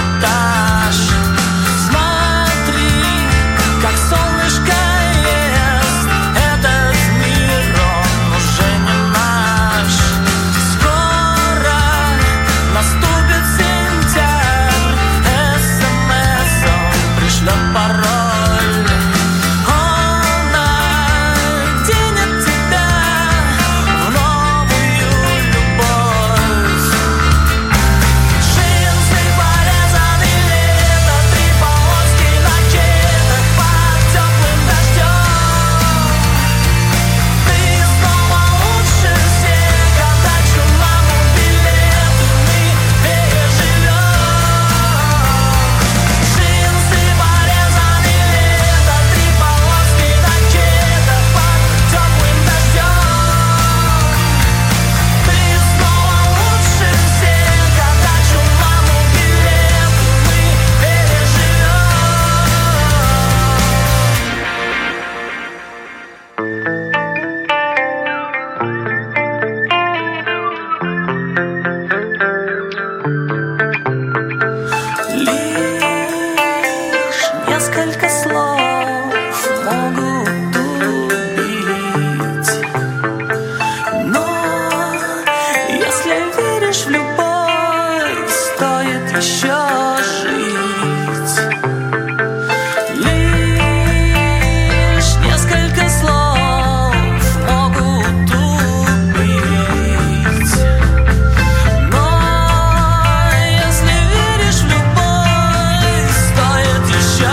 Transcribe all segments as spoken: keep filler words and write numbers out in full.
этаж. Смотри, как солнышко ест этот мир, он уже не наш. Скоро наступит сентябрь, СМС он пришлет пароль. Он оденет тебя в новую любовь. Джинсы порезаны лето, три полоски на кедах под теплым дождем. Ты снова лучше всех, отдачу маму билеты мы переживем. Джинсы порезаны лето, три полоски на кедах под теплым дождем. Ты снова лучше всех, отдачу маму билеты мы переживем. Лишь несколько слов могут убить, но если веришь в любовь, стоит еще жить. Лишь несколько слов могут убить, но если веришь в любовь, стоит еще.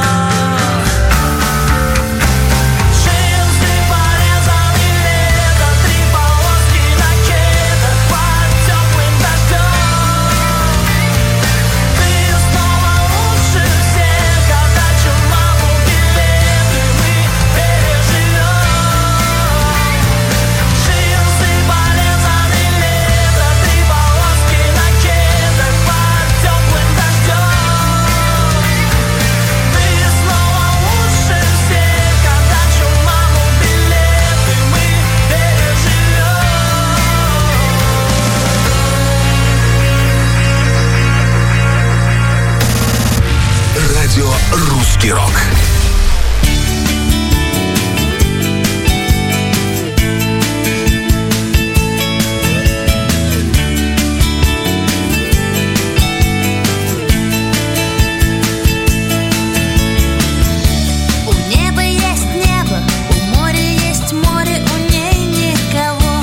Джинсы порезаны лето, три полоски на кедах под теплым дождем. Ты снова лучше всех, отдачу маму билеты мы переживем. Джинсы порезаны лето, три полоски на кедах под теплым дождем. Ты снова лучше всех, отдачу маму билеты мы переживем. Радио «Русский рок». У неба есть небо, у моря есть море, у ней никого.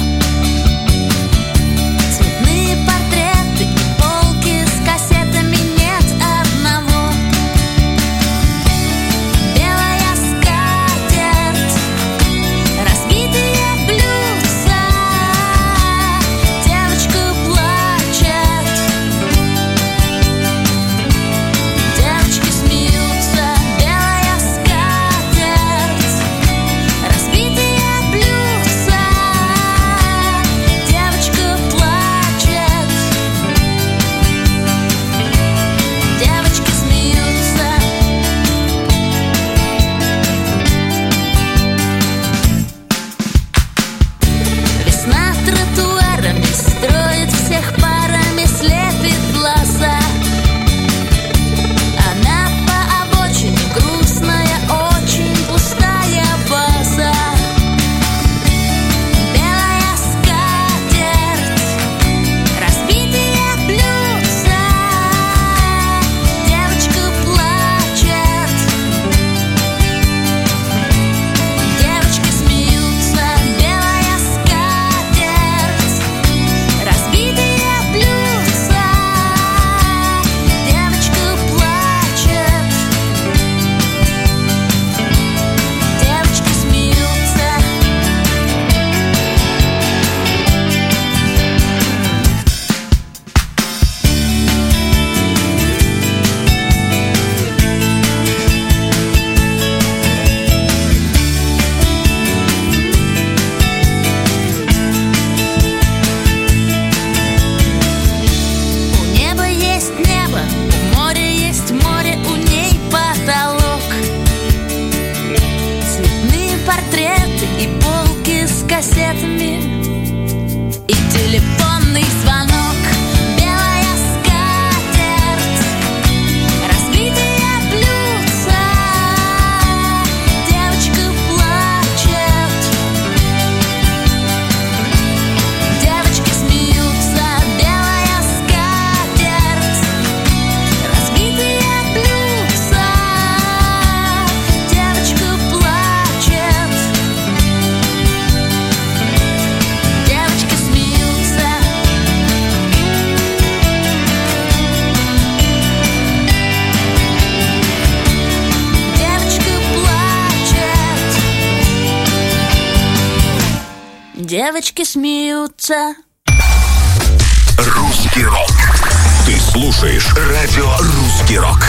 Цветные портреты и полки с кассетами, нет одного. Белая сказка девочки смеются. Русский рок. Ты слушаешь радио «Русский рок».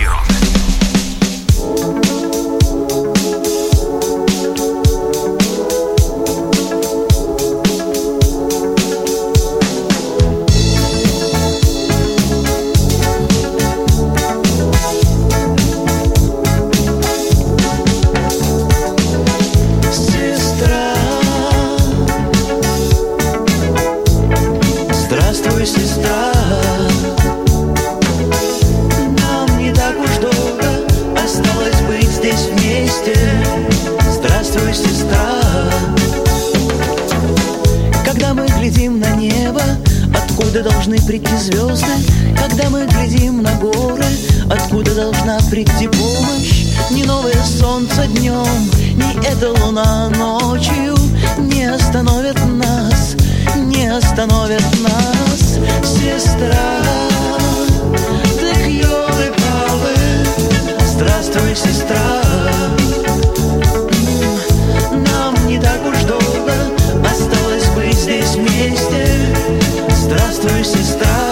Здравствуй, сестра. Нам не так уж долго осталось быть здесь вместе. Здравствуй, сестра. Когда мы глядим на небо, откуда должны прийти звезды? Когда мы глядим на горы, откуда должна прийти помощь? Ни новое солнце днем, ни эта луна ночью не остановят нас, не остановят нас, сестра. Так ёлы-палы, здравствуй, сестра. Нам не так уж долго осталось быть здесь вместе. Здравствуй, сестра.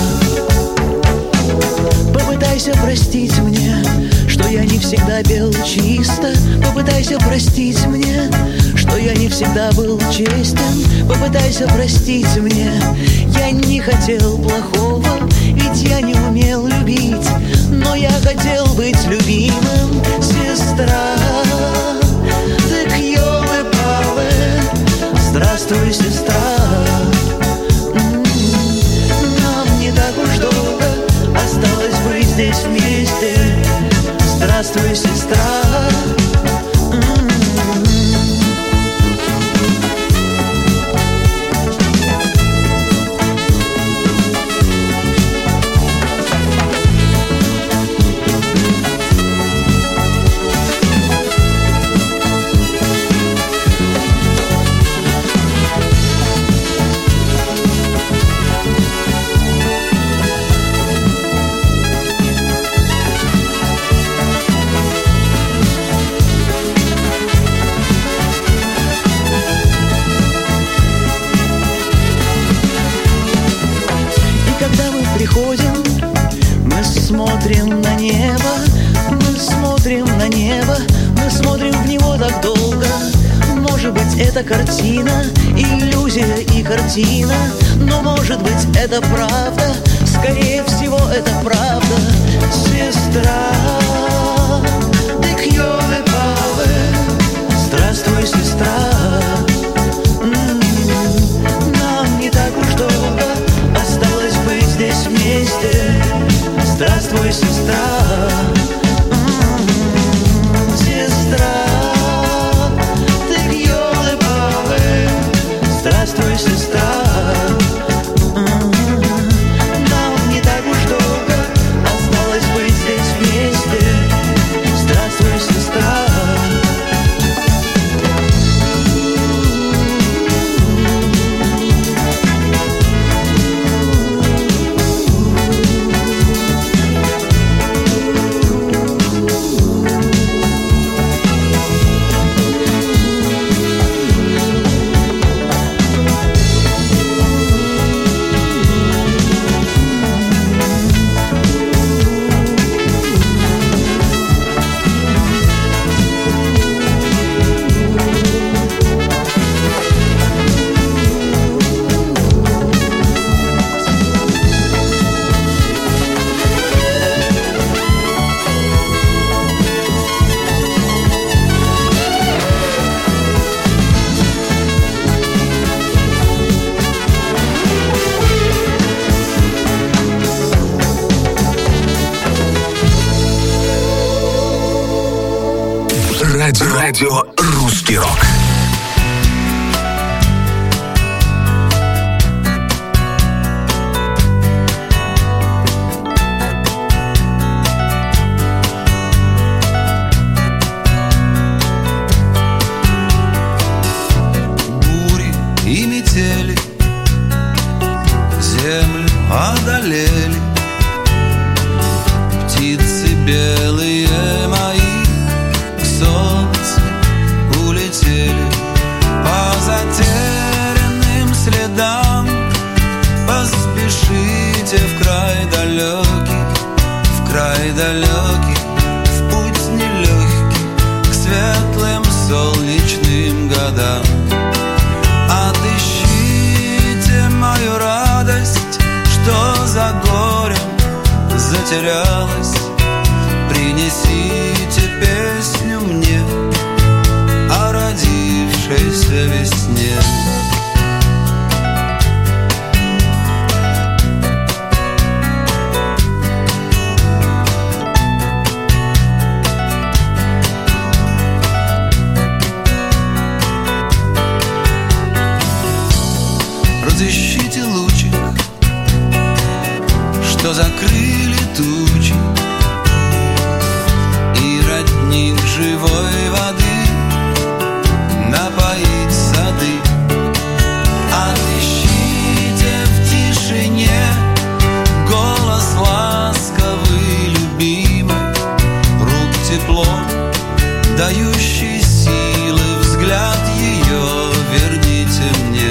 Попытайся простить мне, что я не всегда пел чисто. Попытайся простить мне, что я не всегда был честен. Попытайся простить мне, я не хотел плохого, ведь я не умел любить, но я хотел быть любимым, сестра. Так ёлы-палы, здравствуй, сестра. Нам не так уж долго осталось быть здесь вместе. Здравствуй, сестра. Приходим, мы смотрим на небо, мы смотрим на небо, мы смотрим в него так долго. Может быть, это картина, иллюзия и картина, но может быть, это правда, скорее всего, это правда, сестра. Так ёлы-палы, здравствуй, сестра. Нам не так уж долго осталось быть здесь вместе. Здравствуй, сестра. М-м-м, сестра. Ты ёлы-палы. Здравствуй, сестра. М-м-м, нам не так уж долго осталось быть здесь вместе. Здравствуй, сестра. Радио, радио «Русский рок». Бури и метели землю одолели, птицы белые мои к солнцу улетели, а затем далекий, в путь нелегкий к светлым солнечным годам. Отыщите мою радость, что за горем затерялась. Принесите песню мне о родившейся весне. Разыщите лучик, что закрыли тучи, и родник живой воды напоить сады. Отыщите в тишине голос ласковый, любимый, рук тепло, дающий силы, взгляд ее верните мне.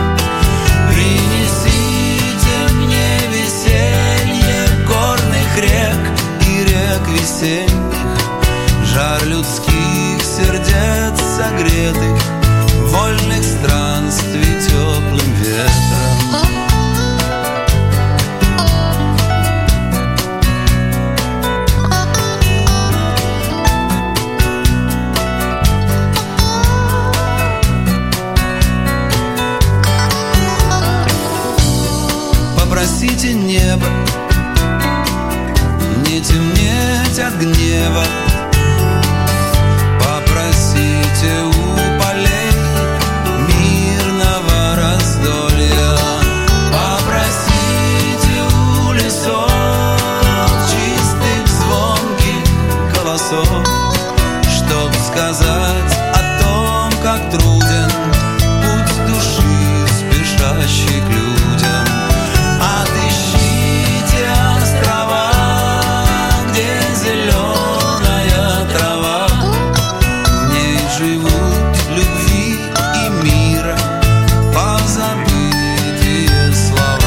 Принесите мне веселье горных рек и рек весенних, жар людских сердец согретых, вольных странствий теплым ветром. Попросите небо не темнеть от гнева. Попросите у полей мирного раздолья. Попросите у лесов чистых звонких голосов, чтоб сказать о том, как труден путь души, спешащий к людям. Отыщите острова, где зеленая трава, в ней живут любви и мира позабытые слова.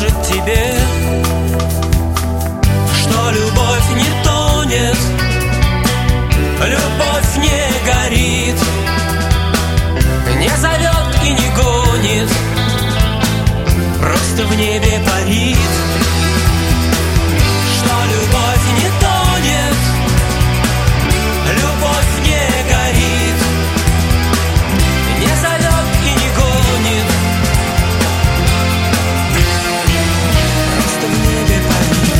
скажет тебе, что любовь не тонет, любовь не горит, не зовет и не гонит, просто в небе парит. Что любовь не тонет, любовь не горит, не зовет и не гонит, просто в небе парит.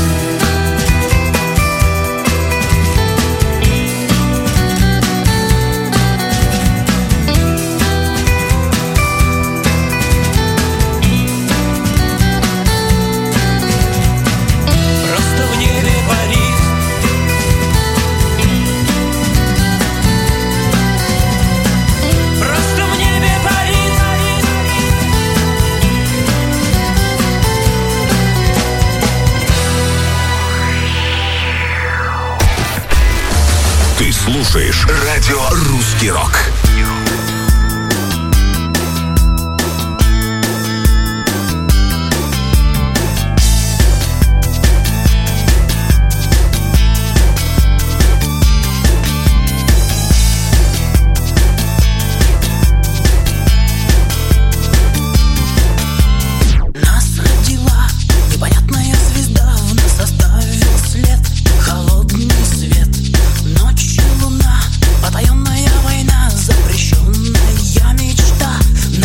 Слушаешь радио «Русский рок». Потаенная война, запрещенная мечта.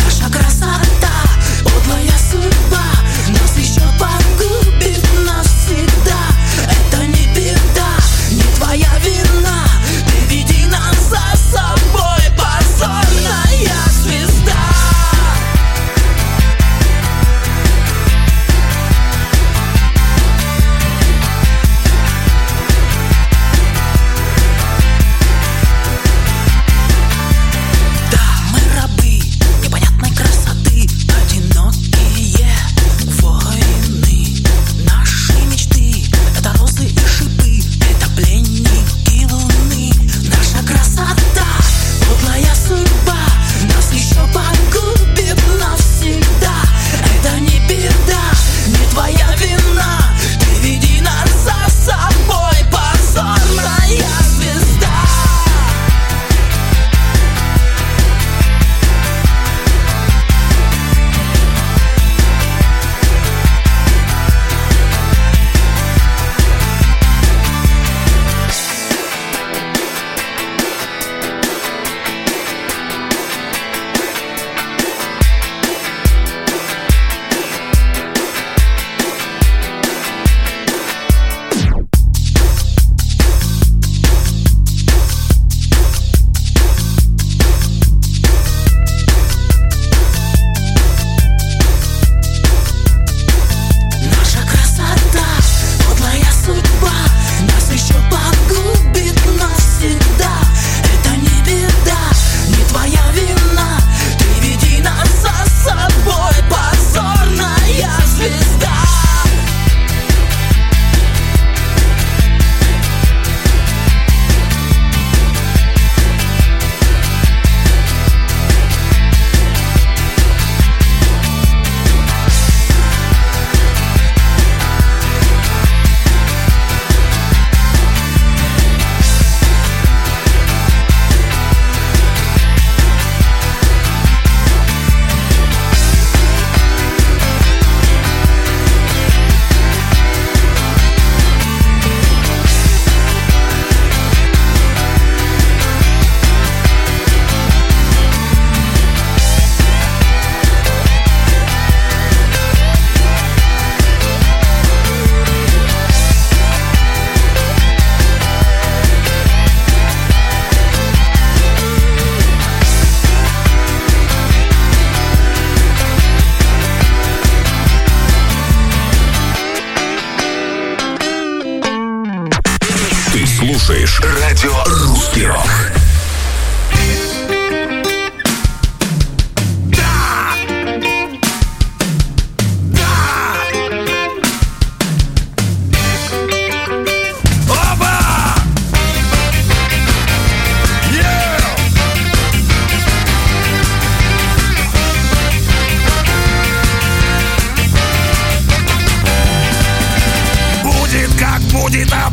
слушаешь радио «Русский рок».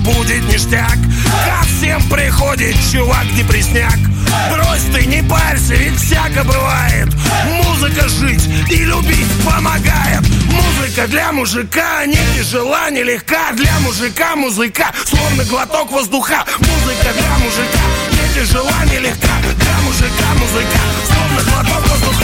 будет ништяк. Ко всем приходит чувак депресняк. Брось ты, не парься, ведь всяко бывает. Музыка жить и любить помогает. Музыка для мужика не тяжела, не легка. Для мужика музыка, словно глоток воздуха. Музыка для мужика не тяжела, не легка. Для мужика музыка, словно глоток воздуха.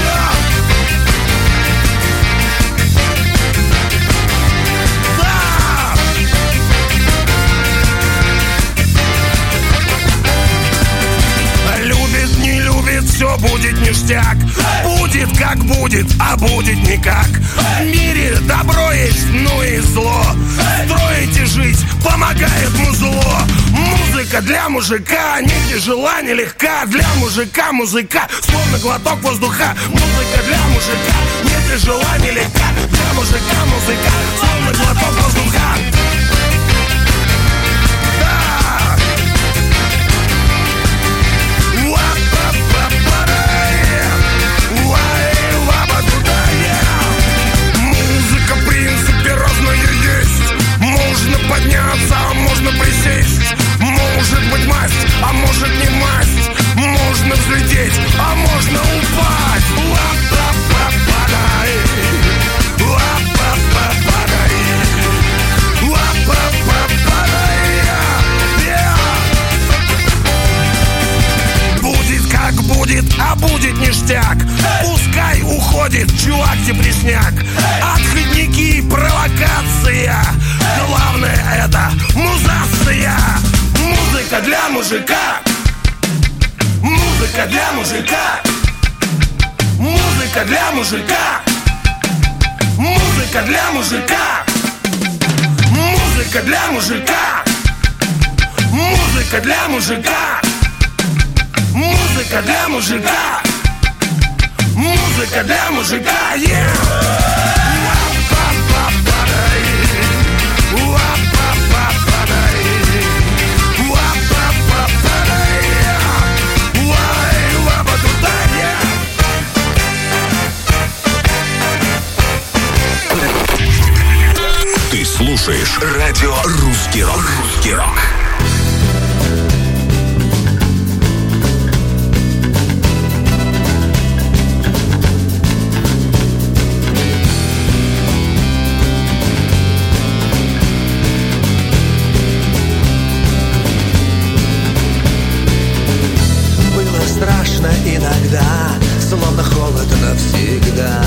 Все будет ништяк. Будет как будет, а будет никак. В мире добро есть, ну и зло. Строить и жить помогает музло. Музыка для мужика не тяжела, не легка. Для мужика музыка, словно глоток воздуха. Музыка для мужика не тяжела, не легка. Для мужика музыка, словно глоток воздуха. Можно подняться, а можно присесть. Может быть масть, а может не масть. Можно взлететь, а можно упасть. Ла-па-па-падай, ла-па-па-падай, ла-па-па-падай. Будет как будет, а будет ништяк. Пускай уходит чувак депресняк. Отходники, провокация. Главное это музация. Музыка для мужика. Музыка для мужика. Музыка для мужика. Музыка для мужика. Музыка для мужика. Музыка для мужика. Музыка для мужика. Музыка для мужика. Ты слушаешь радио «Русский рок». «Русский рок». Иногда, словно холод навсегда.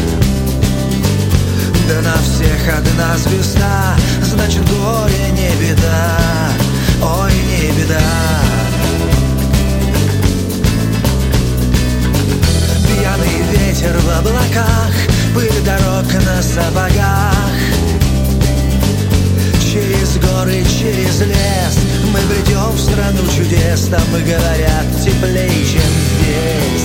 Да на всех одна звезда, значит горе не беда, ой, не беда. Пьяный ветер в облаках, пыль дорог на сапогах. Через горы, через лес мы бредем в страну чудес. Там, говорят, теплее, чем здесь.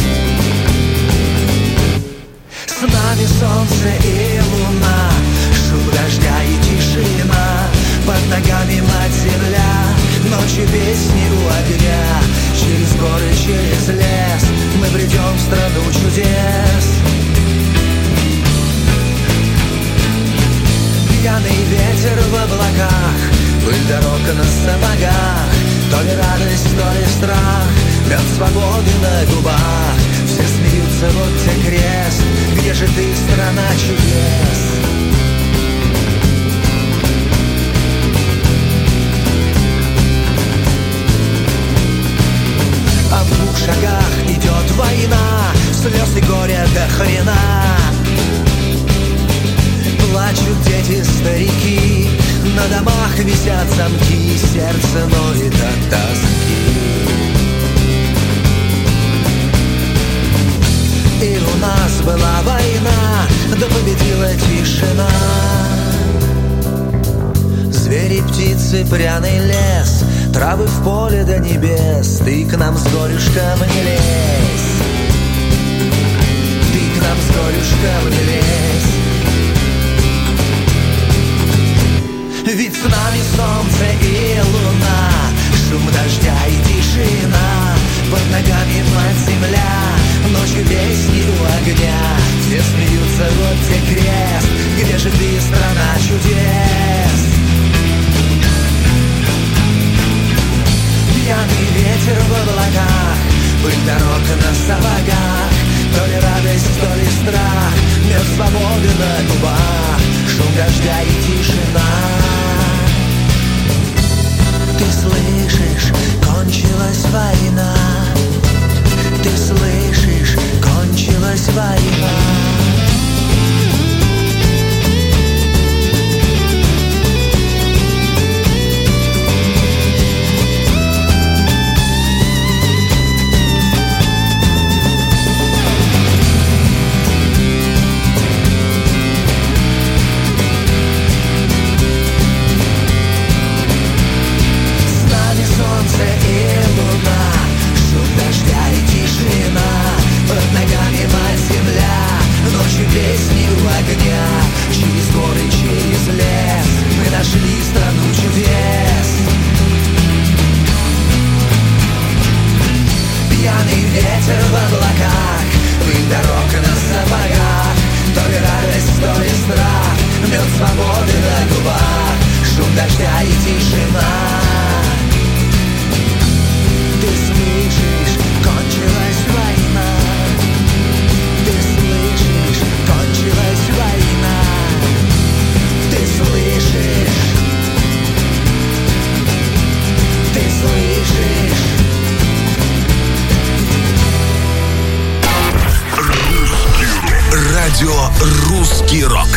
С нами солнце и луна, шум дождя и тишина. Под ногами мать земля, ночью песни у огня. Через горы, через лес мы бредем в страну чудес. Пьяный ветер в облаках, пыль дорог на сапогах. То ли радость, то ли страх, мед свободы на губах. Все смеются, вот те крест, где же ты, страна чудес? А в двух шагах идет война, слез и горя до хрена. Плачут дети, старики, на домах висят замки, сердце ноет от тоски. И у нас была война, да победила тишина. Звери, птицы, пряный лес, травы в поле до небес. Ты к нам с горюшком не лезь, ты к нам с горюшком не лезь. Ведь с нами солнце и луна, шум дождя и тишина. Под ногами мать земля, ночью песни у огня. Все смеются, вот те крест, где же ты, страна чудес? Налет свободы на губах, шум дождя и тишина. Ты слышишь, кончилась война. Ты слышишь, кончилась война. Ты слышишь, ты слышишь. Радио «Русский рок».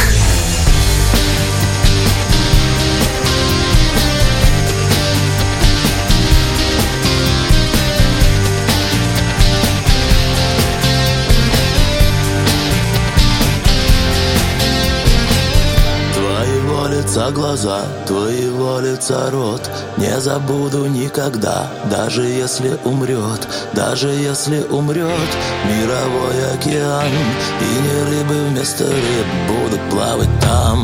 Твоего лица глаза, твоего лица рот не забуду никогда, даже если умрет, даже если умрет мировой океан, и не рыбы вместо рыб будут плавать там.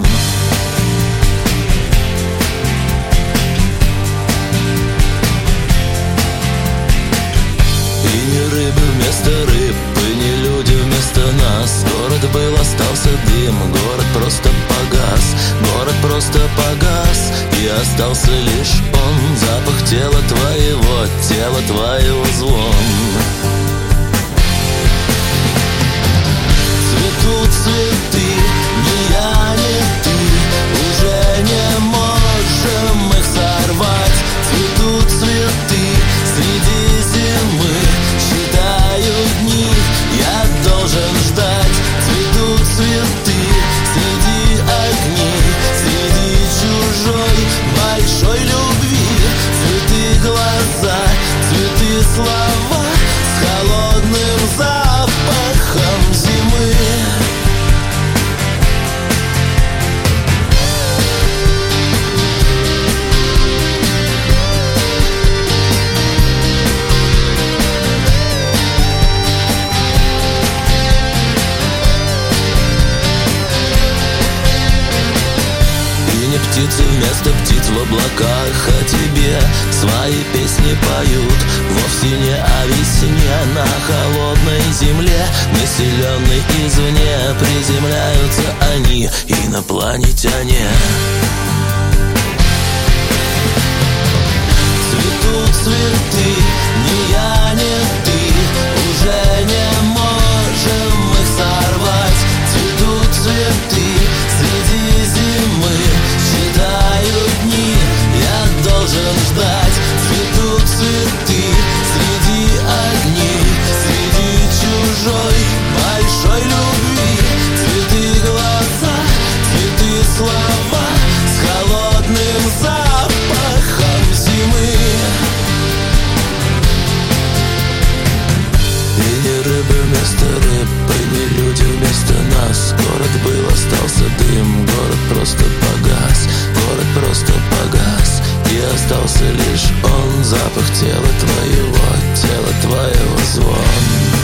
И не рыбы вместо рыб, и не люди вместо нас. Город был, остался дым, город просто погас, город просто погас, и остался лишь он, запах тела твоего, тела твоего звон. Цветут цветы, ни я, ни ты, уже не можем их сорвать. Цветут цветы среди зимы, считаю дни, я должен ждать. Цветут цветы среди огней, среди чужой большой любви. Цветы глаза, цветы слова с холодным запахом зимы. Птицы вместо птиц в облаках о тебе свои песни поют. Вовсе не о весне на холодной земле, населенной извне, приземляются они, инопланетяне. Цветут цветы, ни я, ни ты, уже не можем их сорвать. Цветут цветы среди зимы, считаю дни, я должен ждать. Цветут цветы среди огней, среди чужой большой любви. Цветы глаза, цветы слова с холодным запахом зимы. И не рыбы вместо рыб, и не люди вместо нас. Город был, остался дым, город просто погас, город просто погас, и остался лишь он, запах тела твоего, тела твоего звон.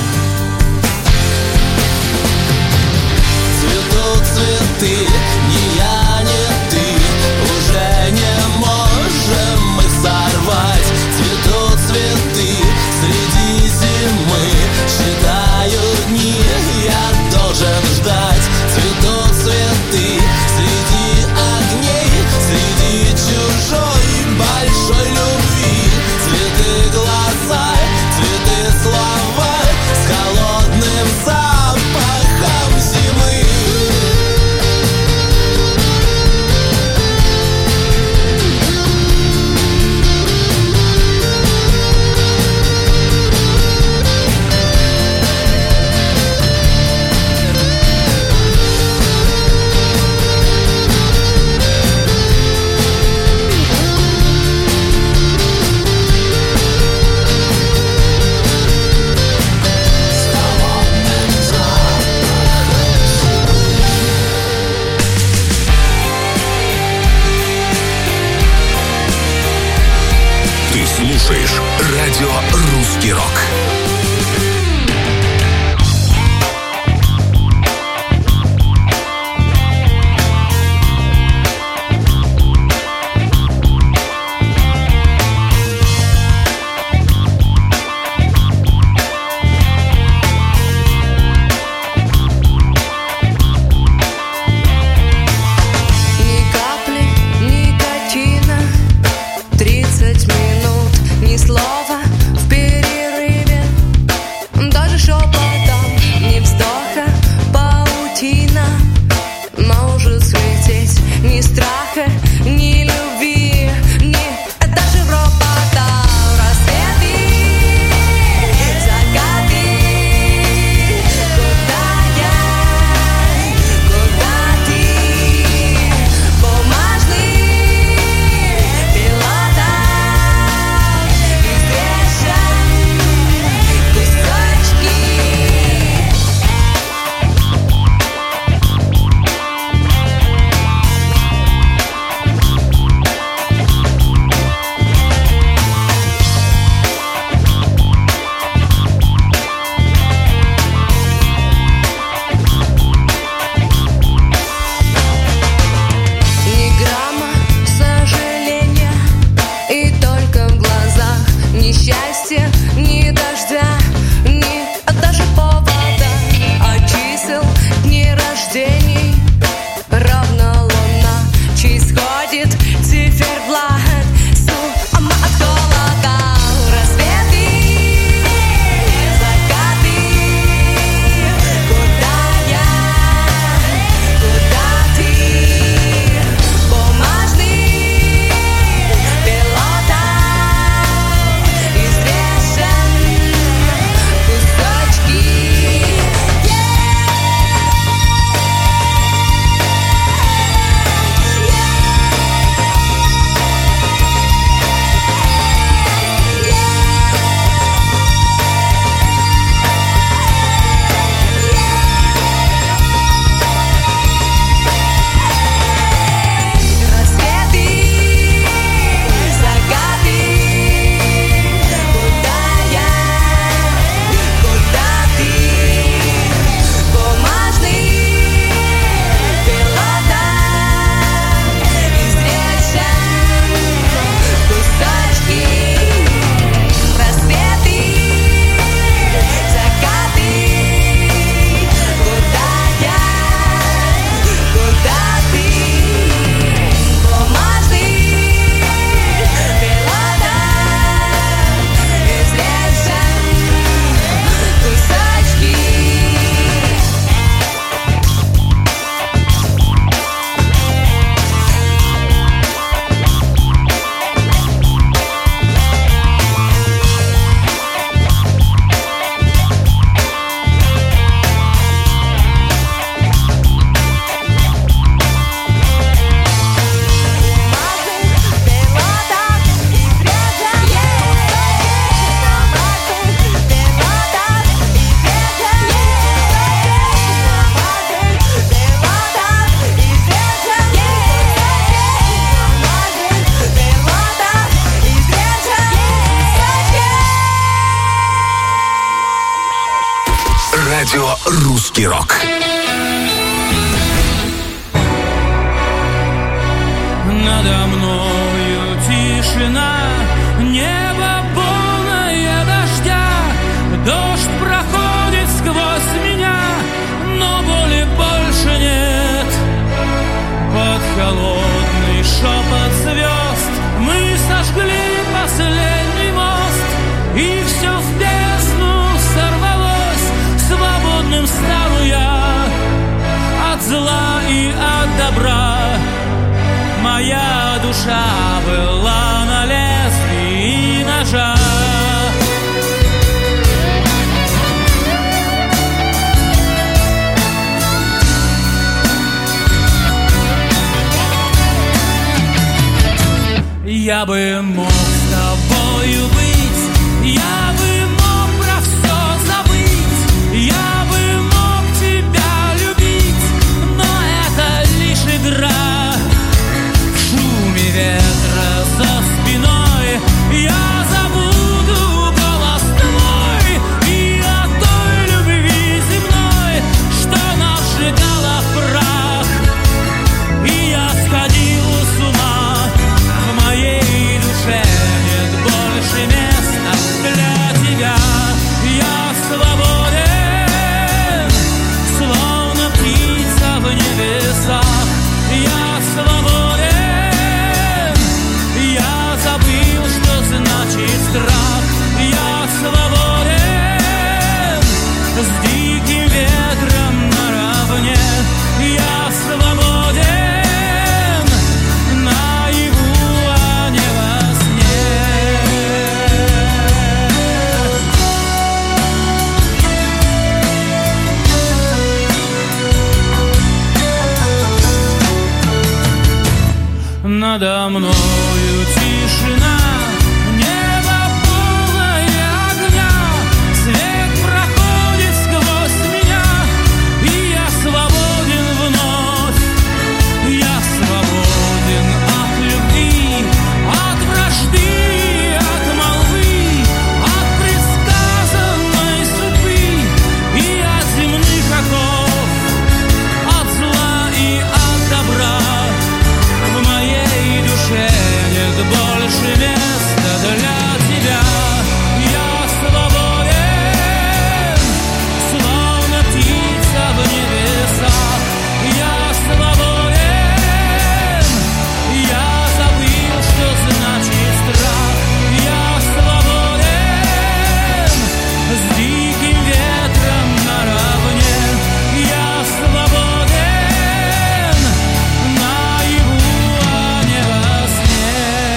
Цветут цветы, ни я, ни ты, уже не можем их сорвать. Цветут цветы среди зимы, считаю дни, я должен ждать. Цветут цветы среди огней, среди чужой большой любви. Цветы глаза, цветы слова с холодным запахом зимы. Слушаешь радио «Русский рок». Радио «Русский рок». Надо мною тишина, небо полное дождя, дождь проходит сквозь меня, но боли больше нет. Под холодный шепот звезд мы сожгли последний мост, и все в бездну сорвалось, свободным стану я от зла и от добра. Моя душа была на лезвии ножа. Я бы мог с тобою быть, я бы мог про все забыть, я бы мог тебя любить, но это лишь игра. Ветра за спиной я забуду голос твой и о той любви земной, что нас сжигала в прах. И я сходил с ума, в моей душе нет больше места для тебя. Я свободен, словно птица в небесах. Я свободен, забыл, что значит страх. Я свободен, с диким ветром наравне. Я свободен, наяву, а не во сне. Надо мною тишина, небо полное огня, свет проходит сквозь меня, и я свободен вновь. Я свободен от любви, от вражды, от молвы, от предсказанной судьбы и от земных оков, от зла и от добра. В моей душе нет больше места для тебя. Я свободен, словно птица в небесах. Я свободен, я забыл, что значит страх. Я свободен, с диким ветром наравне. Я свободен, наяву, а не во сне.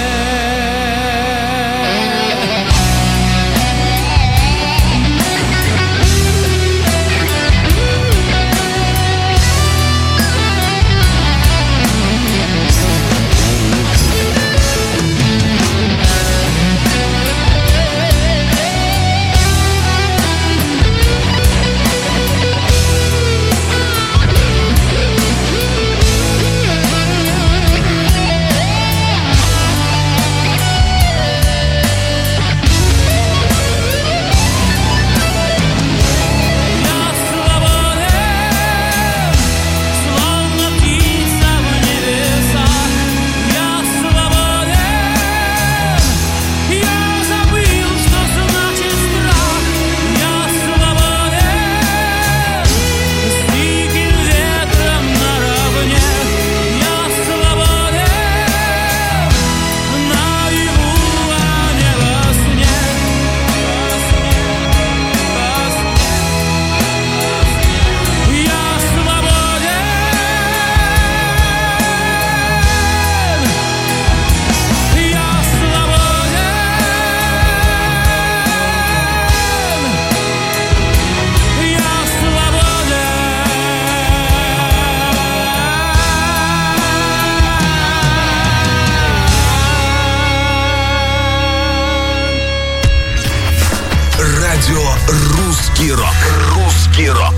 «Русский рок». «Русский рок».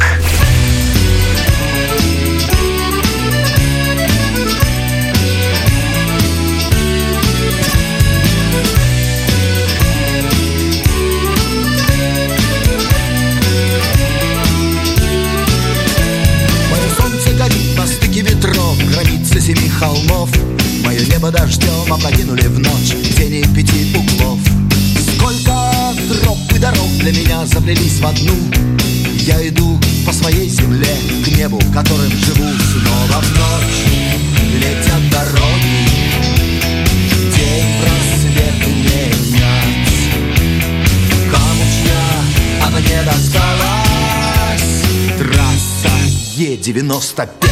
небо дождем опрокинули в ночь тени пяти углов. Сколько троп и дорог для меня заплелись в одну. Я иду по своей земле к небу, которым живу. Снова в ночь летят дороги, день просвет менять. Камучья, а мне досталась трасса Е девяносто пять.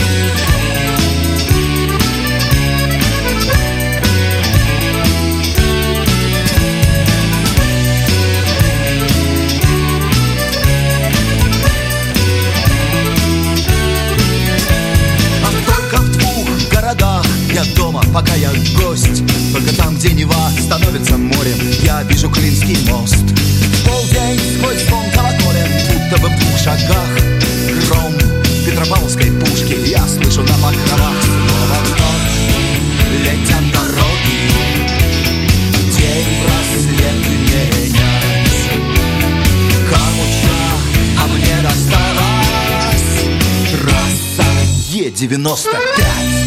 Я дома, пока я гость. Только там, где Нева становится морем, я вижу Клинский мост. В полдень сквозь звон колоколен, будто бы в двух шагах гром Петропавловской пушки я слышу на покровах. Снова в ночь летят дороги, день просвет менять. Камуча, а мне досталась трасса Е девяносто пять.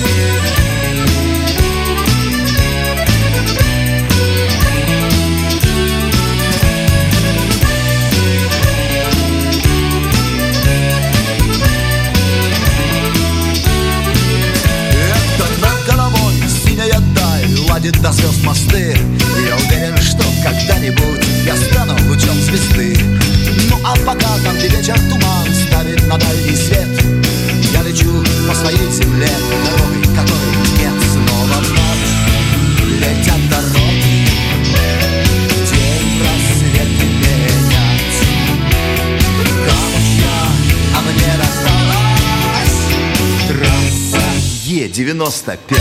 Ладит до звезд мосты. Я уверен, что когда-нибудь я стану лучом звезды. Ну а пока там, где вечер туман ставит на дальний свет, я лечу по своей земле дорогой, которой нет. Снова в ночь летят дороги, день просвет менять. Камучья, а мне досталась трасса Е девяносто пять.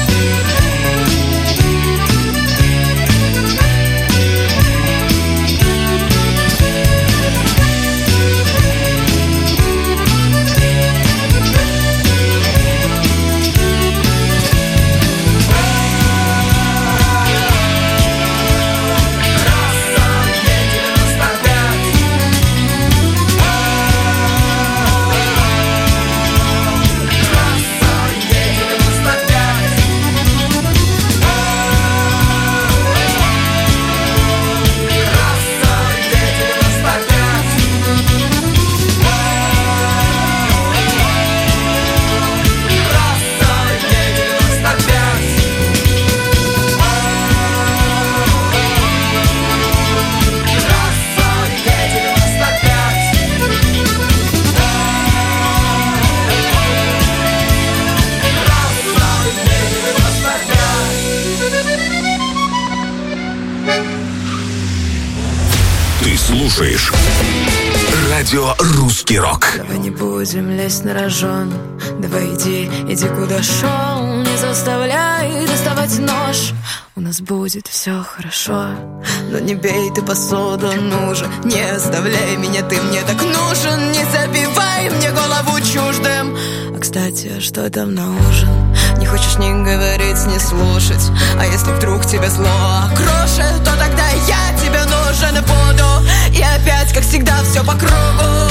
Слушаешь радио «Русский рок». Давай не будем лезть на рожон. Давай иди, иди куда шел. Не заставляй доставать нож. У нас будет все хорошо. Но не бей ты посуду, ну же. Не оставляй меня, ты мне так нужен. Не забивай мне голову чуждым. А кстати, а что там на ужин? Не хочешь ни говорить, ни слушать. А если вдруг тебе зло окрошит, то тогда я тебе нужен буду. И опять, как всегда, все по кругу.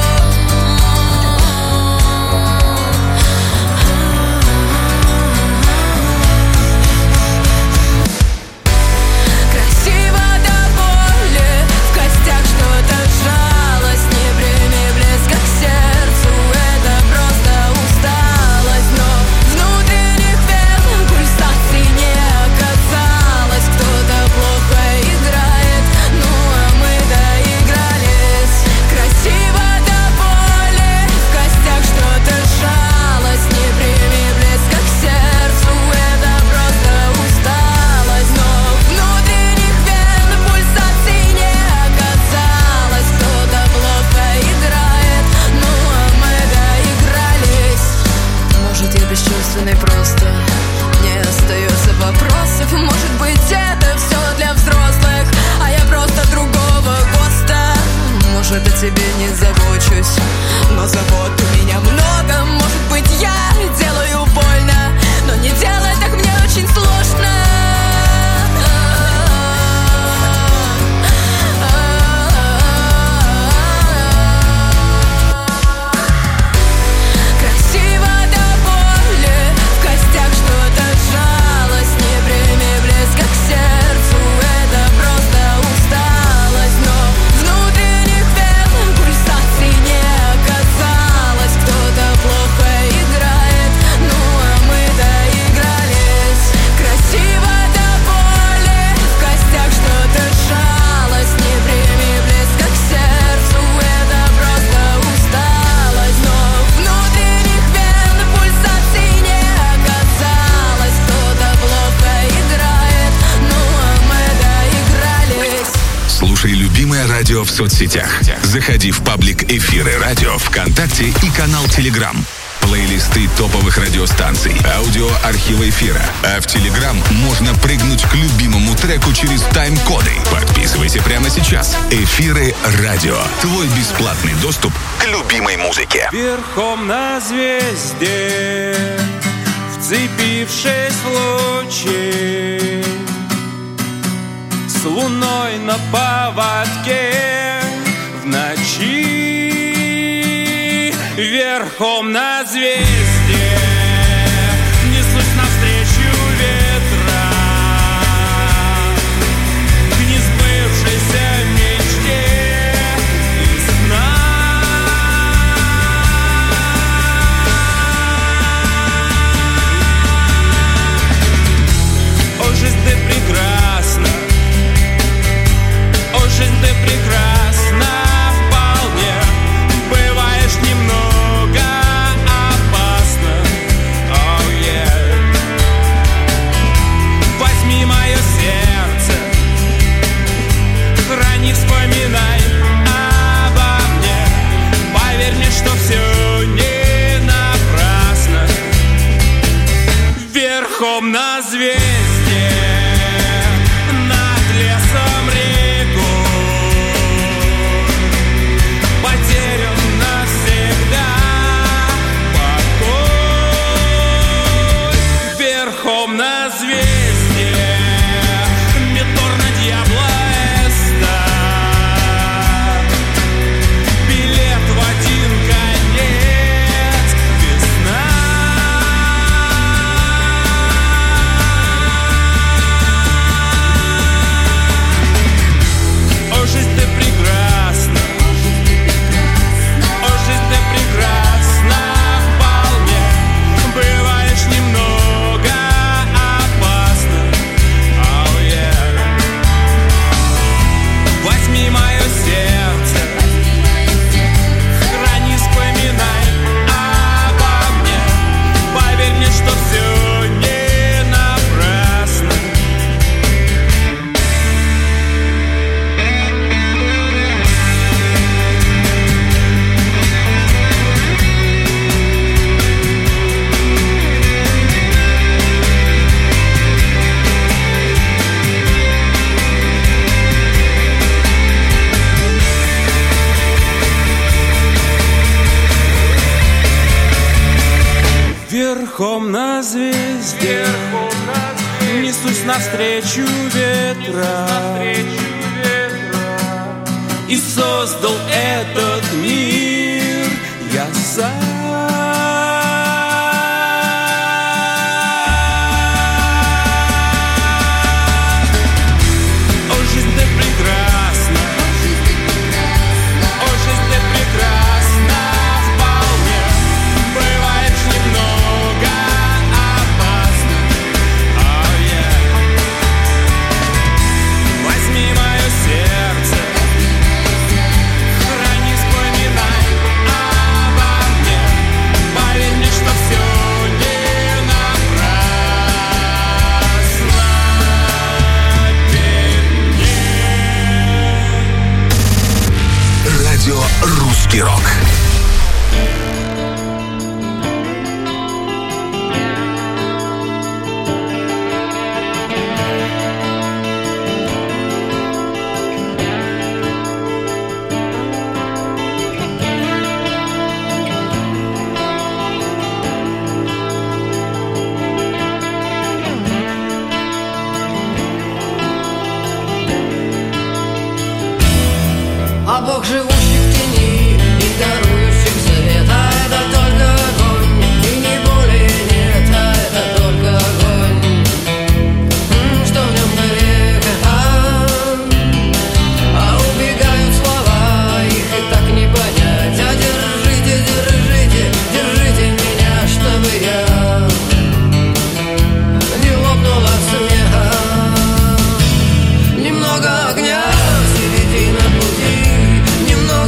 Красиво до боли, в костях что-то сжалось. Не прими близко к сердцу, это просто усталость. Но внутренних вен пульсаций не оказалось. Кто-то плохо играет, ну а мы доигрались. Красиво до боли, в костях что-то сжалось. Не прими близко к сердцу, это просто усталость. Но внутренних вен пульсаций не оказалось. Кто-то плохо играет, ну а мы доигрались. Может, я бесчувственный просто, не остается вопросов. Может быть, это все для взрослых, а я просто другого ГОСТа. Может, о тебе не забочусь, но забот у меня много. Может быть, я делаю больно, но не делай так, мне очень сложно. Красиво до боли, в костях что-то сжалось. любимое радио в соцсетях. Заходи в паблик «Эфиры радио» ВКонтакте и канал Телеграм. Плейлисты топовых радиостанций, аудиоархива эфира. А в Телеграм можно прыгнуть к любимому треку через тайм-коды. Подписывайся прямо сейчас. «Эфиры радио». Твой бесплатный доступ к любимой музыке. Верхом на звезде, вцепившись в лучи, с луной на поводке в ночи. Верхом на звезде несусь навстречу ветра к несбывшейся мечте и сна. О, жизнь, ты прекрасна, о, жизнь, ты прекрасна вполне. Бываешь немного опасно, oh yeah. Возьми мое сердце, храни, вспоминай обо мне. Поверь мне, что все не напрасно. Верхом на звезде, над лесом реку, потерян навсегда покой. Верхом на звезде, метор на дьявола эста, билет в один конец, весна. О, жизнь, ты прекрасна, о, жизнь, ты прекрасна вполне. Бываешь немного опасно, oh yeah. Возьми мое сердце, храни, вспоминай обо мне. Поверь мне, что все не напрасно. Верхом на звезде несусь навстречу ветра и создал этот мир я сам. О, жизнь, ты прекрасна, о, жизнь, ты прекрасна вполне. Бываешь немного опасно, oh yeah. Возьми мое сердце, храни, вспоминай обо мне. Поверь мне, что все не напрасно. Радио «Русский рок». А Бог, живущий в тени и дарующий свет, а это только огонь, и не более нет, а это только огонь. М, Что в нем навека, а? А убегают слова, их и так не понять. А держите, держите, держите меня, чтобы я не лопнула от смеха. Немного огня, середина пути, немного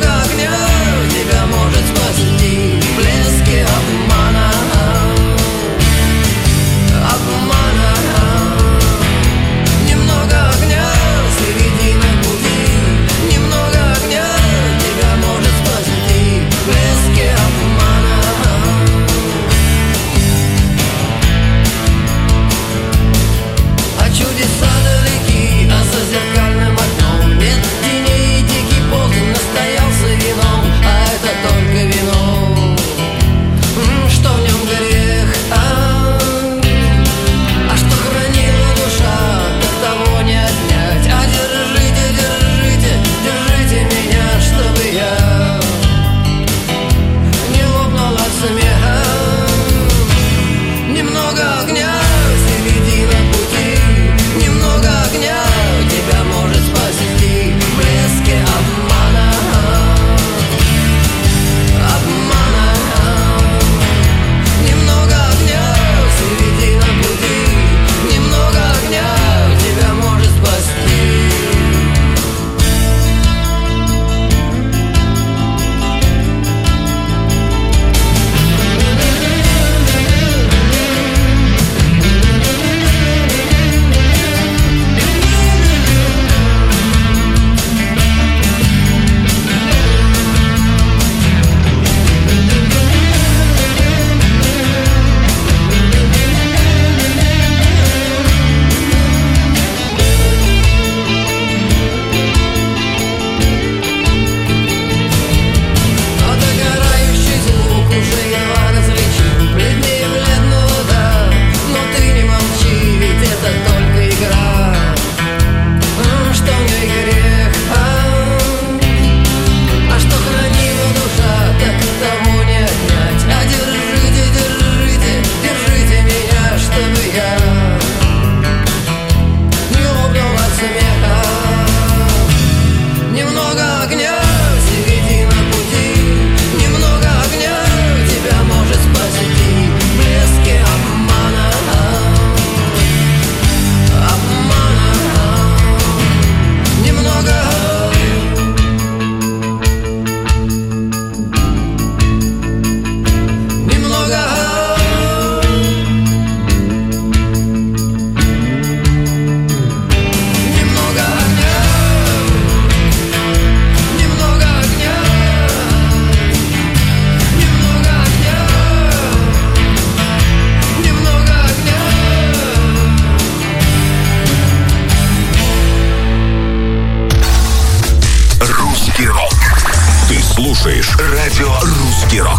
Русский рок.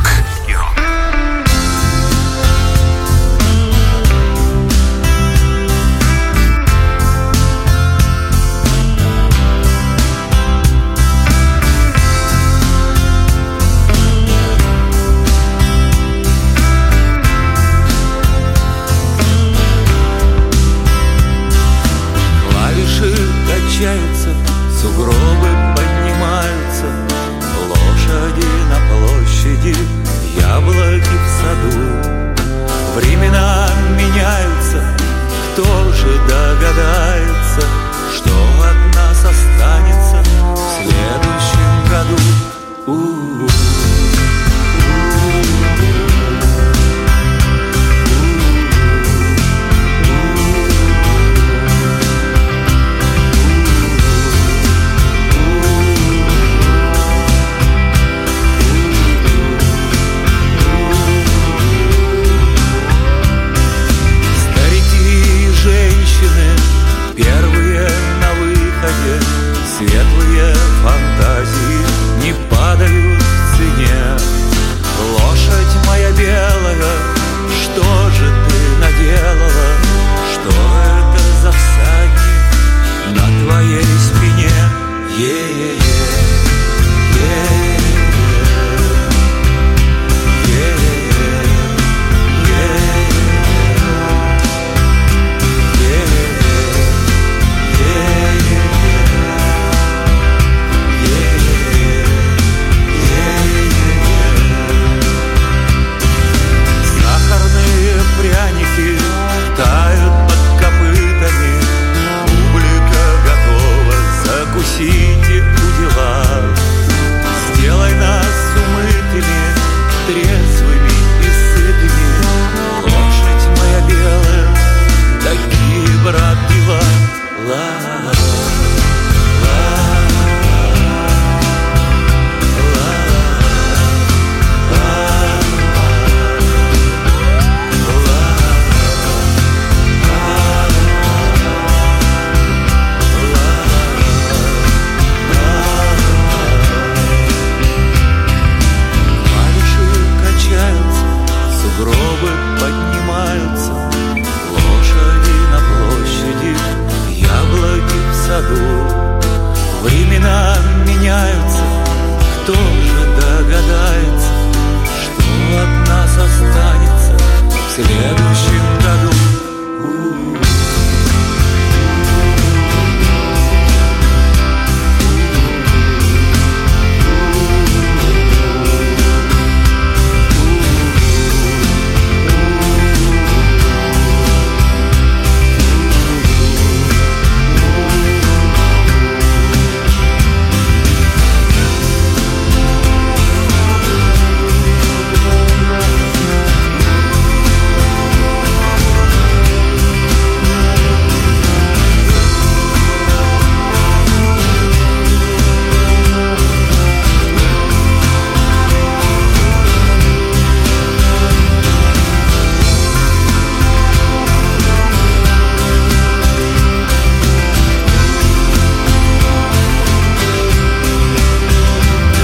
Сугробы поднимаются, лошади на площади, яблоки в саду. Времена меняются, кто же догадается?